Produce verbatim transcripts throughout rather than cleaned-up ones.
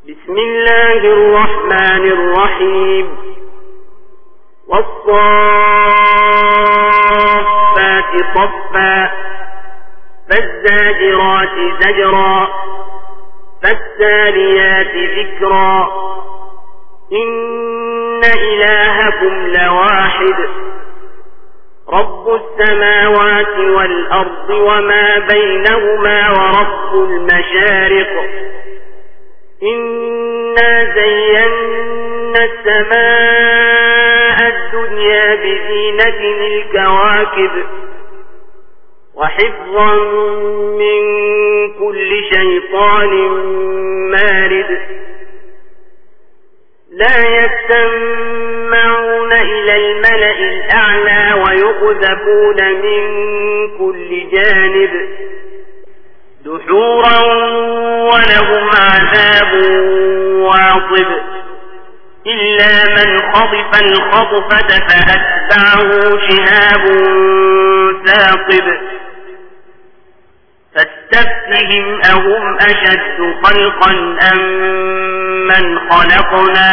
بسم الله الرحمن الرحيم والصافات صفا فالزاجرات زجرا فالتاليات ذكرا إن إلهكم لواحد رب السماوات والأرض وما بينهما ورب المشارق إنا زينا السماء الدنيا بزينة الكواكب وحفظا من كل شيطان مارد لا يستمعون إلى الملأ الأعلى ويقذفون من كل جانب دحورا ولهم عذاب واصب إلا من خطف الخطفة فأتبعه شهاب ثاقب فاستفتهم أهم أشد خلقا أم من خلقنا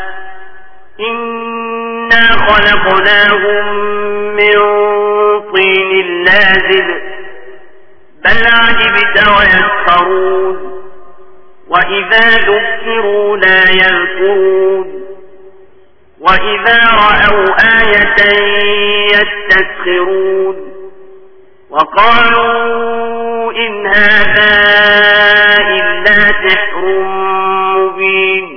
إنا خلقناهم من طين لازب بل عجبت ويسخرون وإذا ذكروا لا يذكرون وإذا رأوا آية يستسخرون وقالوا إن هذا إلا سحر مبين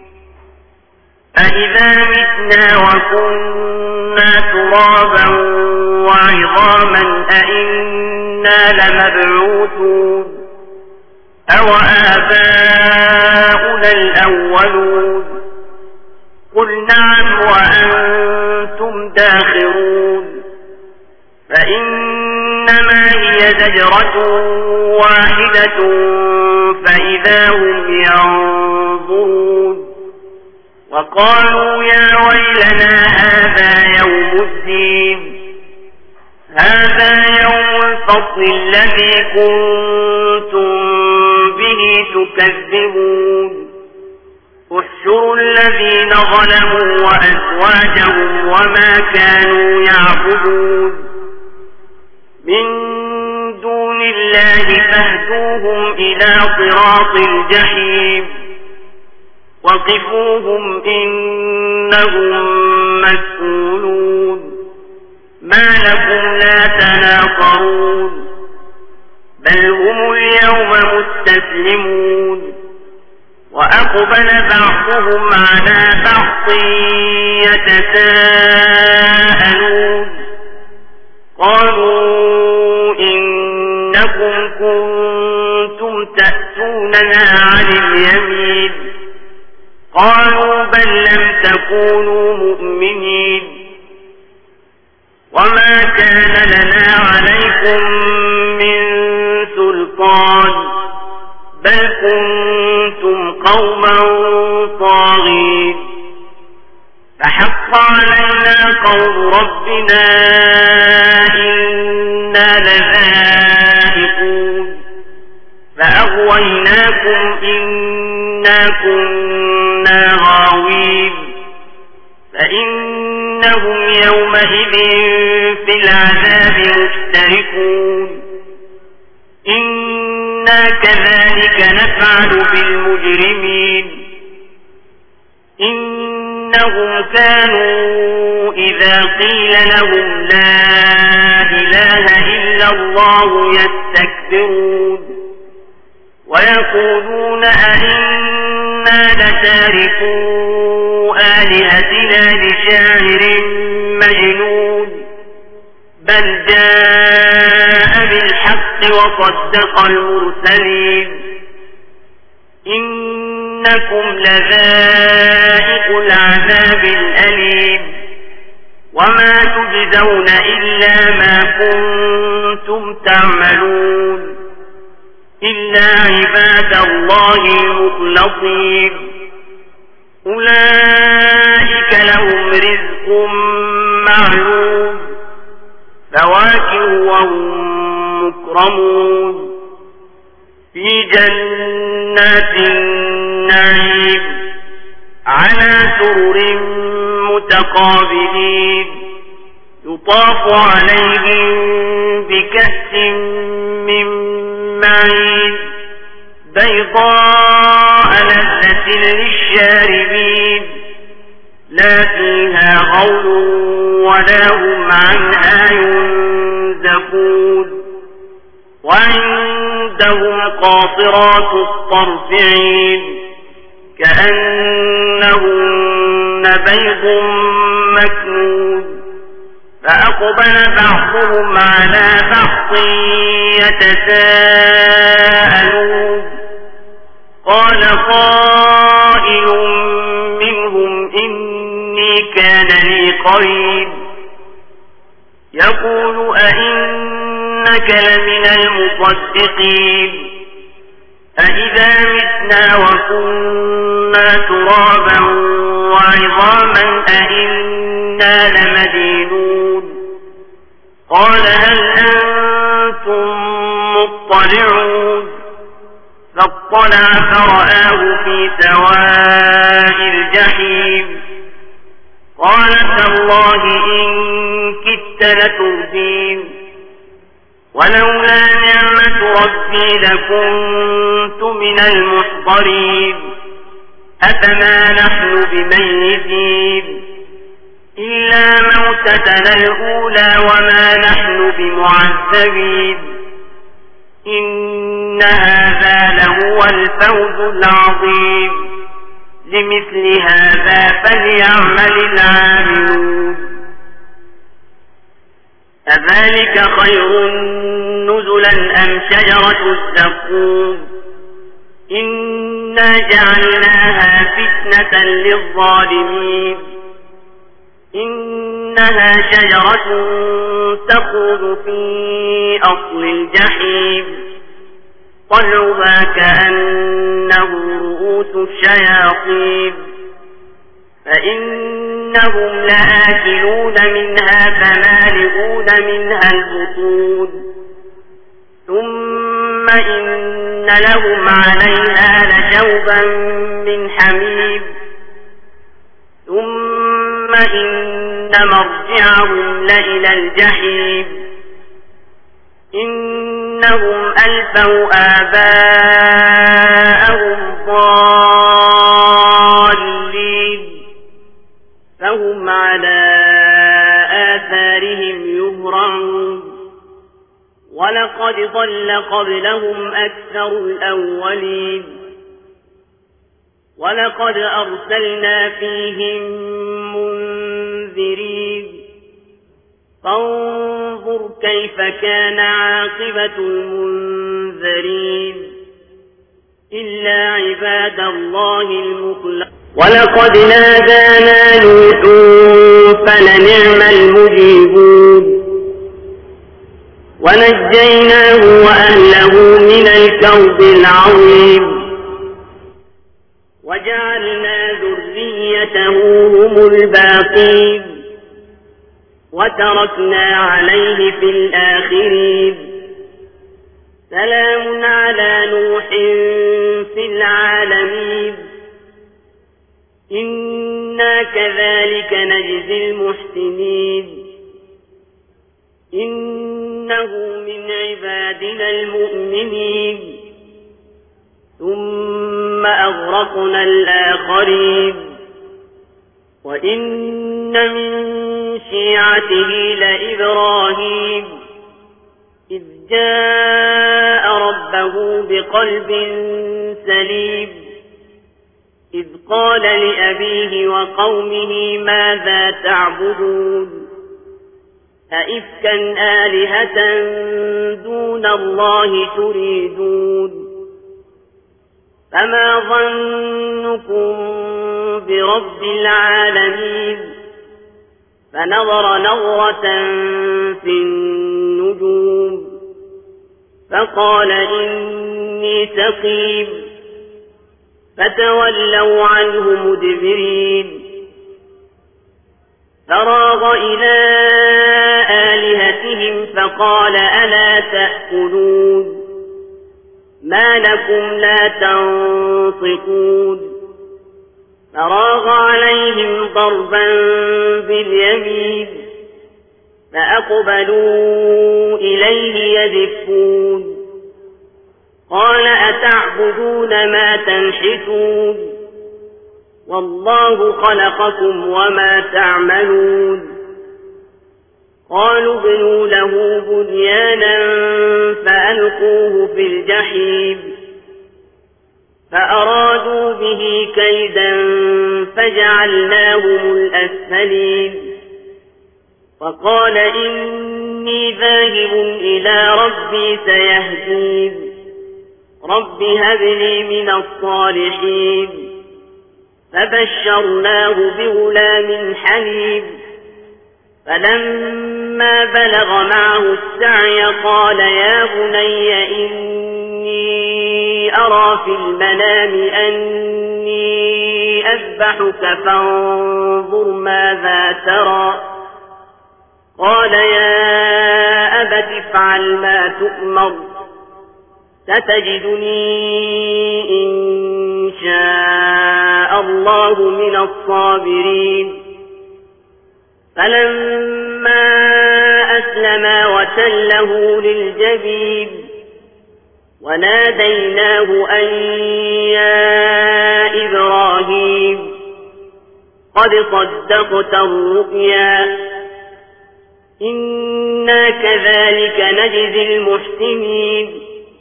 أإذا متنا وكنا ترابا وعظاما أإنا لمبعوثون أو آباؤنا الأولون قل نعم وأنتم داخرون فإنما هي زجرة واحدة فإذا هم ينظرون وقالوا يا ويلنا هذا يوم الدين هذا يوم الفصل الذي كنتم به تكذبون احشروا الذين ظلموا وأزواجهم وما كانوا يعبدون من دون الله فاهدوهم إلى صراط الجحيم وقفوهم إنهم مسؤولون ما لكم لا تناصرون بل هم اليوم مستسلمون وأقبل بعضهم على بعض يتساءلون قالوا إنكم كنتم تأتوننا عن اليمين قالوا بل لم تكونوا مؤمنين وما كان لنا عليكم من سلطان بل كنتم قوما طاغين فحق علينا قول ربنا إنا لذائقون فأغويناكم إنا كنا غاوين فإنهم يومئذ في العذاب مشتركون إنا كذلك نفعل بالمجرمين إنهم كانوا إذا قيل لهم لا إله إلا الله يستكبرون ويقولون أئنا لتاركو آلهتنا لشاعر مجنون بل جاء بالحق وصدق المرسلين إنكم لذائق العذاب الأليم وما تجزون إلا ما كنتم تعملون إلا عباد الله المخلصين أولئك لهم رزق معلوم فواكه وهم مكرمون في جنات النعيم على سرر متقابلين يطاف عليهم بكأس من معين بيضاء لذة للشاربين لا فيها غول ولا هم عنها ينزفون وعندهم قاصرات الطرف عين كأنهن بيض مكنون فأقبل بعضهم على بعض يتساءلون قال قائل منهم إني كان لي قريب يقول أئنك لمن المصدقين أئذا متنا وكنا ترابا وعظاما أئنا لمدينون قال هل أنتم مطلعون فاطلع فرآه في سواء الجحيم قال تالله إن كدت لتردين ولولا نعمة ربي لكنت من المحضرين أفما نحن بميتين إلا موتتنا الأولى وما نحن بمعذبين إن هذا لهو الفوز العظيم لمثل هذا فليعمل العاملون أذلك خير نزلا أم شجرة الزقوم إنا جعلناها فتنة للظالمين إنها شجرة تخرج في أصل الجحيم طلعها كأنه رؤوس الشياطين فإنهم لآكلون منها فمالئون منها البطون ثم إن لهم عليها لشوبا من حميم ثم إن مرجعهم لإلى الجحيم إنهم ألفوا آباءهم ضالين فهم على آثارهم يهرعون ولقد ضل قبلهم أكثر الأولين ولقد أرسلنا فيهم منذرين فانظر كيف كان عاقبة المنذرين إلا عباد الله المخلصين ولقد نادانا نوح فلنعم المجيبون ونجيناه وأهله من الكرب العظيم وجعلنا ذريته هم الباقين وتركنا عليه في الآخرين سلام على نوح في العالمين إنا كذلك نجزي المحسنين إنه من عبادنا المؤمنين ثم أغرقنا الآخرين وإن من شيعته لإبراهيم إذ جاء ربه بقلب سليم إذ قال لأبيه وقومه ماذا تعبدون أئفكا آلهة دون الله تريدون فما ظنكم برب العالمين فنظر نظرة في النجوم فقال إني سقيم فتولوا عنه مدبرين فراغ إلى آلهتهم فقال ألا تأكلون ما لكم لا تنطقون فراغ عليهم ضربا باليمين فأقبلوا إليه يزفون قال أتعبدون ما تنحتون والله خلقكم وما تعملون قالوا ابنوا له بنيانا فألقوه في الجحيم فأرادوا به كيدا فجعلناهم الأسفلين وقال إني ذاهب إلى ربي سيهدين رب هب لي من الصالحين فبشرناه بغلام حليم فلما بلغ معه السعي قال يا بني إني أرى في المنام أني أذبحك فانظر ماذا ترى قال يا أبت افعل ما تؤمر ستجدني إن شاء الله من الصابرين فلما أسلما وتله للجبين وناديناه أن يا إبراهيم قد صدقت الرؤيا إنا كذلك نجزي المحسنين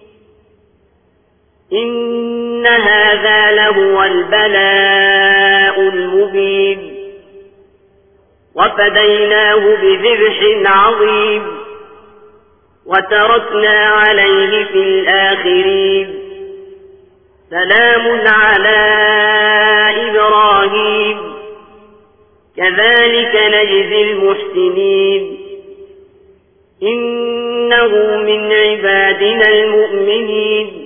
إن هذا لهو البلاء المبين وفديناه بذبح عظيم وتركنا عليه في الآخرين سلام على إبراهيم كذلك نجزي المحسنين إنه من عبادنا المؤمنين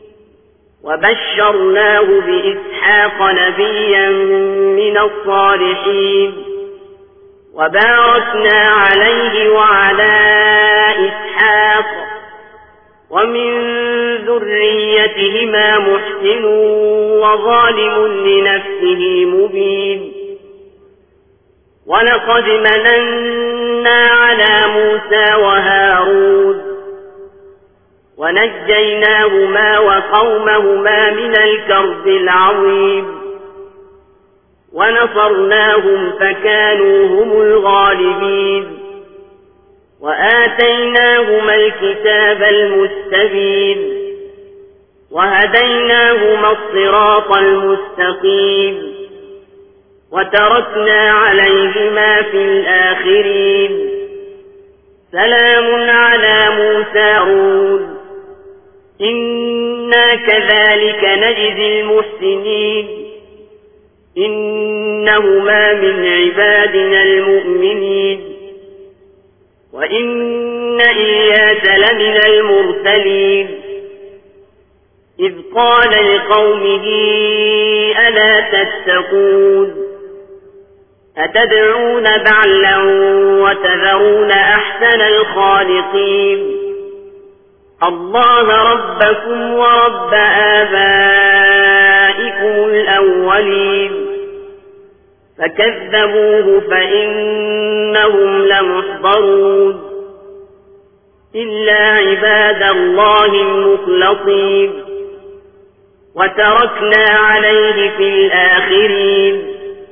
وبشرناه بإسحاق نبيا من الصالحين وباركنا عليه وعلى إسحاق ومن ذريتهما محسن وظالم لنفسه مبين ولقد مننا على موسى وهارون ونجيناهما وقومهما من الكرب العظيم ونصرناهم فكانوا هم الغالبين وآتيناهما الكتاب المستبين وهديناهما الصراط المستقيم وتركنا عليهما في الآخرين سلام على موسى هارون إنا كذلك نجزي المحسنين إنهما من عبادنا المؤمنين وإن إلياس لمن المرسلين إذ قال لقومه ألا تتقون أتدعون بعلا وتذرون أحسن الخالقين الله ربكم ورب آبائكم الأولين فكذبوه فإنهم لمحضرون إلا عباد الله المخلصين وتركنا عليه في الآخرين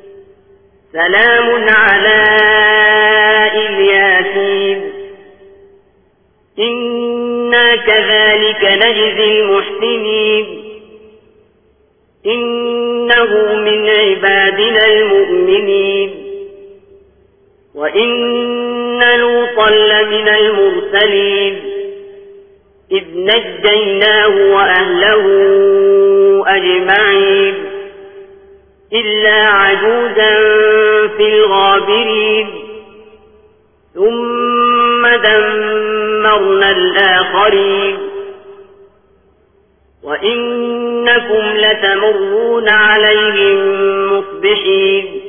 سلام على الياسين إنا كذلك نجزي المحسنين إنه من عبادنا المؤمنين وإن لوطا لمن المرسلين إذ نجيناه وأهله أجمعين إلا عجوزا في الغابرين ثم دمرنا الآخرين وإنكم لتمرون عليهم مصبحين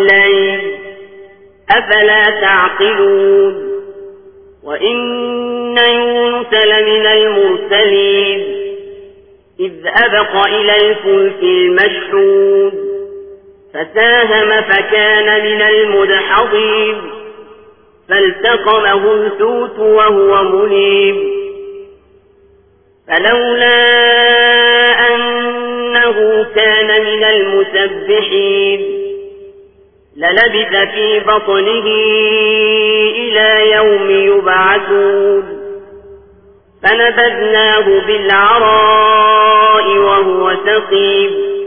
وبالليل أفلا تعقلون وإن يونس لمن المرسلين إذ أبق إلى الفلك المشحون فساهم فكان من المدحضين فالتقمه الحوت وهو مليم فلولا أنه كان من المسبحين للبث في بطنه إلى يوم يبعثون فنبذناه بالعراء وهو سقيم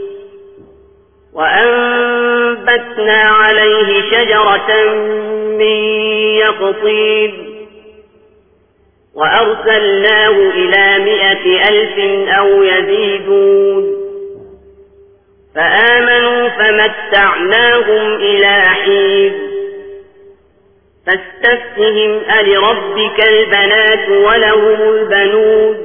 وأنبتنا عليه شجرة من يقطين وأرسلناه إلى مائة ألف أو يزيدون فآمنوا فمتعناهم إلى حين فاستفتهم ألربك البنات ولهم البنون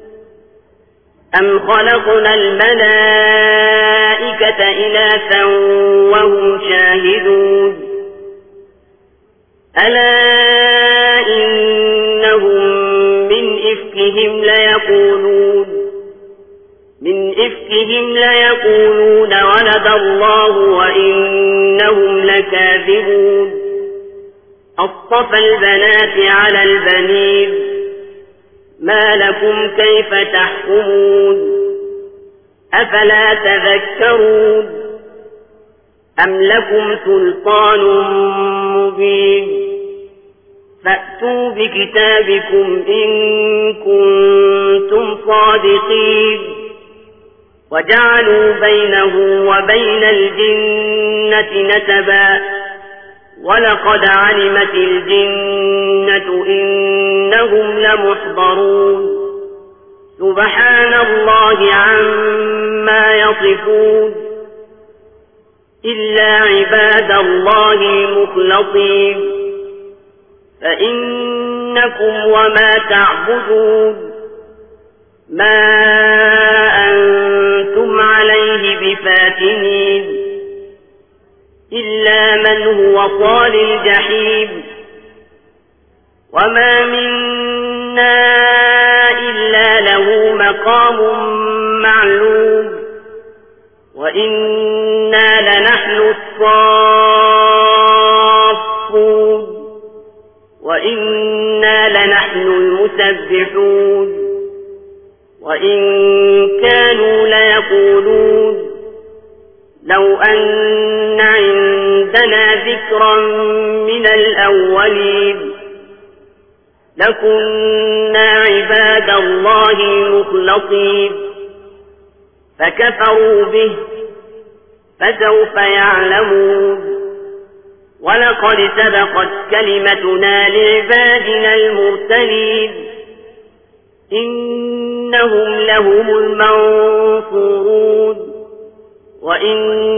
أم خلقنا الملائكة إناثا وهم شاهدون ألا إنهم من إفكهم ليقولون من إفكهم ليقولون ولد الله وإنهم لكاذبون أصطفى البنات على البنين ما لكم كيف تحكمون أفلا تذكرون أم لكم سلطان مبين فأتوا بكتابكم إن كنتم صادقين وجعلوا بينه وبين الجنة نسبا ولقد علمت الجنة إنهم لمحضرون سبحان الله عما يصفون إلا عباد الله المخلصين فإنكم وما تعبدون ما أنتم عليه بفاتنين إلا من هو صال الجحيم وما منا إلا له مقام معلوم وإنا لنحن الصافون وإنا لنحن المسبحون وإن كانوا ليقولون لو أن عندنا ذكرا من الأولين لكنا عباد الله المخلصين فكفروا به فسوف يعلمون ولقد سبقت كلمتنا لعبادنا المرسلين إنهم لهم المنصورون وإن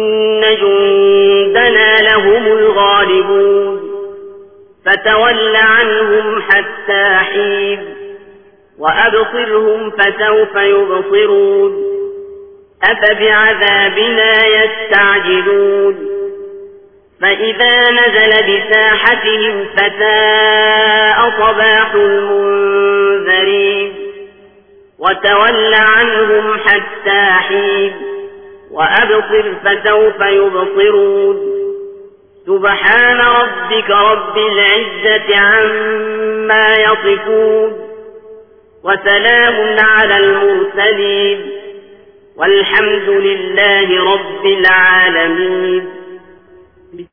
جندنا لهم الغالبون فتول عنهم حتى حين وأبصرهم فسوف يبصرون أفبعذابنا يستعجلون فإذا نزل بساحتهم فساء صباح المنذرين وتول عنهم حتى حين وأبصر فسوف يبصرون سبحان ربك رب العزة عما يصفون وسلام على المرسلين والحمد لله رب العالمين.